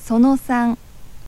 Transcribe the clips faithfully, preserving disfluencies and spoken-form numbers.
そのさん。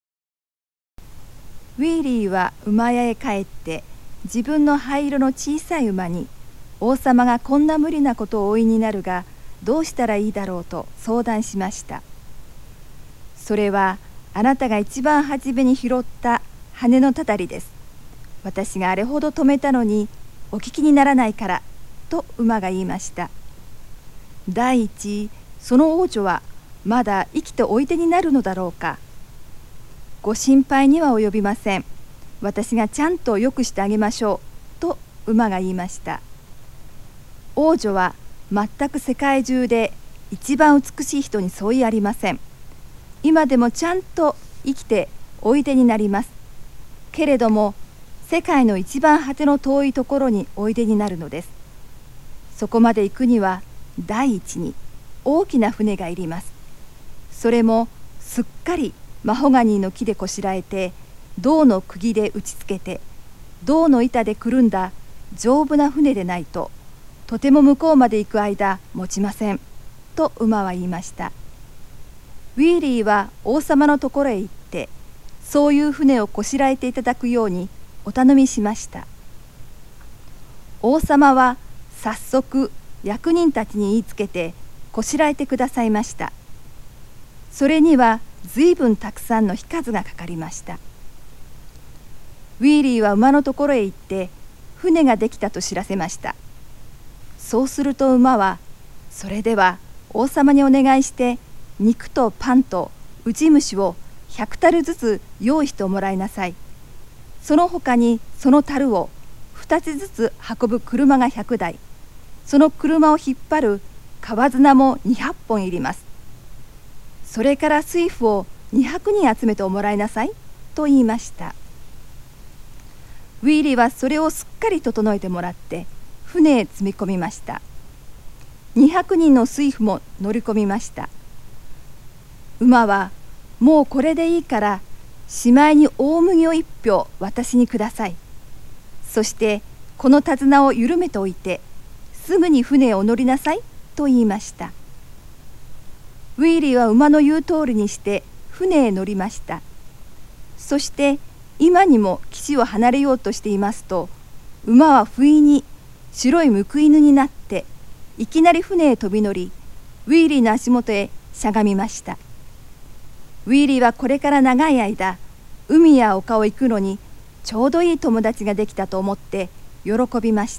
ウィーリーは馬屋へ帰って自分の灰色の小さい馬に王様がこんな無理なことをお言いになるがどうしたらいいだろうと相談しました。それはあなたが一番初めに拾った羽のたたりです。私があれほど止めたのにお聞きにならないからと馬が言いました。第一、その王女はまだ生きておいでになるのだろうか。ご心配には及びません。私がちゃんとよくしてあげましょうと馬が言いました。王女は全く世界中で一番美しい人に相違ありません。今でもちゃんと生きておいでになります。けれども世界の一番果ての遠いところにおいでになるのです。そこまで行くには第一に大きな船がいります。それもすっかりマホガニーの木でこしらえて、銅の釘で打ちつけて、銅の板でくるんだ丈夫な船でないと、とても向こうまで行く間持ちません、と馬は言いました。ウィーリーは王様のところへ行って、そういう船をこしらえていただくようにお頼みしました。王様は早速役人たちに言いつけてこしらえてくださいました。それにはずいぶんたくさんの火数がかかりました。ウィーリーは馬のところへ行って船ができたと知らせました。そうすると馬は、それでは王様にお願いして肉とパンとウジ虫をひゃくたるずつ用意してもらいなさい。その他にその樽をふたつずつ運ぶ車がひゃくだい、その車を引っ張る川綱もにひゃっぽんいります。それから水夫をにひゃくにん集めておもらいなさいと言いました。ウィーリーはそれをすっかり整えてもらって船へ積み込みました。にひゃくにんの水夫も乗り込みました。馬はもうこれでいいからしまいに大麦を一俵私にください。そしてこの手綱を緩めておいてすぐに船へお乗りなさいと言いました。ウィーリーは馬の言う通りにして船へ乗りました。そして今にも岸を離れようとしていますと、馬は不意に白い報い犬になっていきなり船へ飛び乗り、ウィーリーの足元へしゃがみました。ウィーリーはこれから長い間海や丘を行くのにちょうどいい友達ができたと思って喜びました。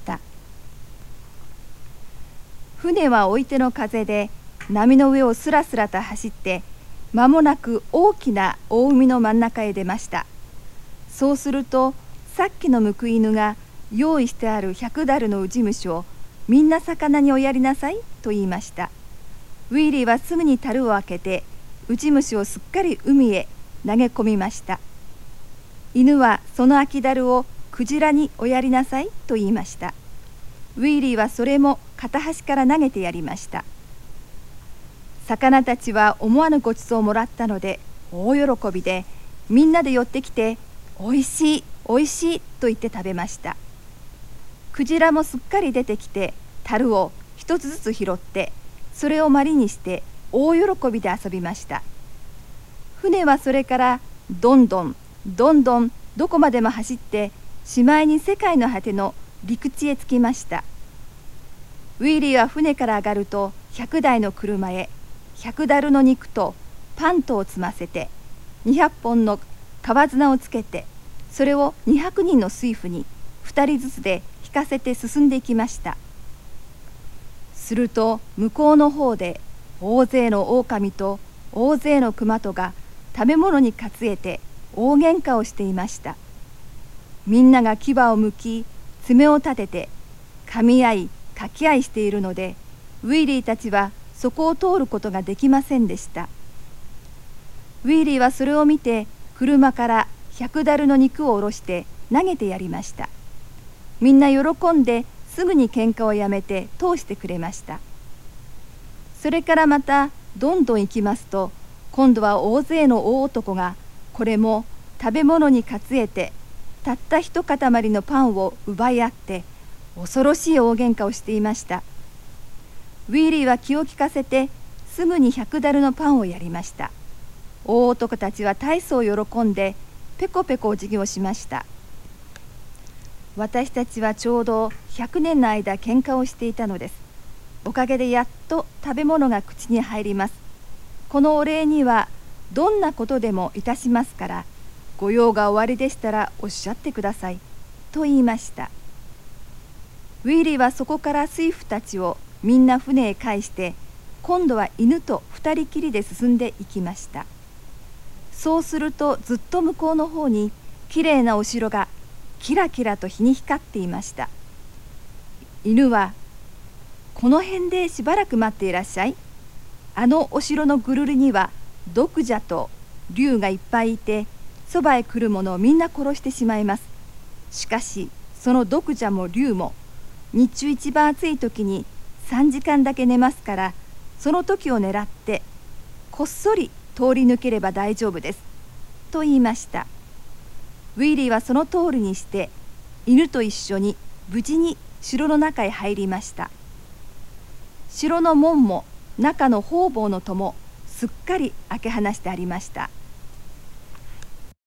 船は追い手の風で波の上をすらすらと走って間もなく大きな大海の真ん中へ出ました。そうするとさっきの報い犬が用意してあるひゃくだるのウジ虫をみんな魚におやりなさいと言いました。ウィーリーはすぐに樽を開けてウジ虫をすっかり海へ投げ込みました。犬はその空き樽をクジラにおやりなさいと言いました。ウィーリーはそれも片端から投げてやりました。魚たちは思わぬごちそうをもらったので大喜びで、みんなで寄ってきておいしいおいしいと言って食べました。クジラもすっかり出てきて樽を一つずつ拾ってそれをまりにして大喜びで遊びました。船はそれからどんどんどんどんどこまでも走ってしまいに世界の果ての陸地へ着きました。ウィーリーは船から上がるとひゃくだいの車へひゃくだるの肉とパンとを積ませてにひゃっぽんの川綱をつけて、それをにひゃくにんの水夫にふたりずつで引かせて進んでいきました。すると向こうの方で大勢の狼と大勢の熊とが食べ物に担えて大喧嘩をしていました。みんなが牙をむき爪を立てて噛み合いかき合いしているので、ウィーリーたちはそこを通ることができませんでした。ウィーリーはそれを見て車からひゃくだるの肉を下ろして投げてやりました。みんな喜んですぐに喧嘩をやめて通してくれました。それからまたどんどん行きますと、今度は大勢の大男がこれも食べ物に担えてたった一塊のパンを奪い合って恐ろしい大喧嘩をしていました。ウィーリーは気を利かせてすぐにひゃくだるのパンをやりました。 大男たちは大層喜んでペコペコお辞儀をしました。私たちはちょうどひゃくねんの間喧嘩をしていたのです。おかげでやっと食べ物が口に入ります。このお礼にはどんなことでもいたしますから、ご用が終わりでしたらおっしゃってくださいと言いました。ウィリーはそこから水夫たちをみんな船へ帰して、今度は犬と二人きりで進んでいきました。そうするとずっと向こうの方にきれいなお城がキラキラと日に光っていました。犬はこの辺でしばらく待っていらっしゃい。あのお城のぐるりには毒蛇と竜がいっぱいいて、そばへ来る者をみんな殺してしまいます。しかしその毒蛇も竜も日中一番暑い時にさんじかんだけ寝ますから、その時を狙ってこっそり通り抜ければ大丈夫ですと言いました。ウィリーはその通りにして犬と一緒に無事に城の中へ入りました。城の門も中の方々の戸もすっかり開け放してありました。